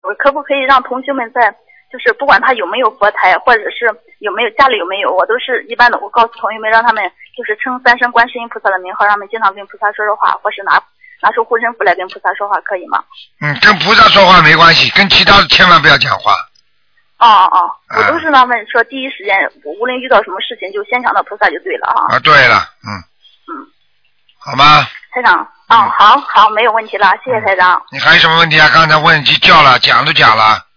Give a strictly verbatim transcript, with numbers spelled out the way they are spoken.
我可不可以让同学们在，就是不管他有没有佛台，或者是有没有家里有没有，我都是一般的，我告诉同学们，让他们就是称三声观世音菩萨的名号，让他们经常跟菩萨说说话，或是拿拿出护身符来跟菩萨说话，可以吗？ 嗯，跟菩萨说话没关系，跟其他的千万不要讲话。 哦哦哦，我都是让他们说第一时间，无论遇到什么事情就先想到菩萨就对了哈。 啊，对了，嗯嗯， 好吗？ 台长，哦，好好，没有问题了，谢谢台长。 你还有什么问题啊？刚才问就叫了，讲都讲了。